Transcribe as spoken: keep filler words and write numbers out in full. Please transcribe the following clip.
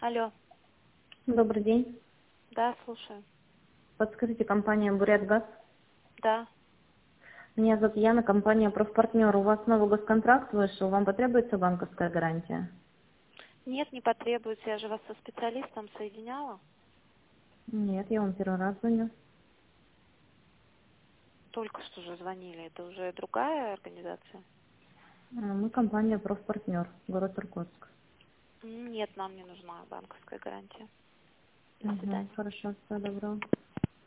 Алло. Добрый день. Да, слушаю. Подскажите, компания «Бурятгаз». Да. Меня зовут Яна, компания «Профпартнер». У вас новый госконтракт вышел, вам потребуется банковская гарантия? Нет, не потребуется. Я же вас со специалистом соединяла. Нет, я вам первый раз звоню. Только что же звонили. Это уже другая организация? А, Мы компания «Профпартнер», город Иркутск. М, Нет, нам не нужна банковская гарантия. До Угу, свидания. хорошо, всего доброго.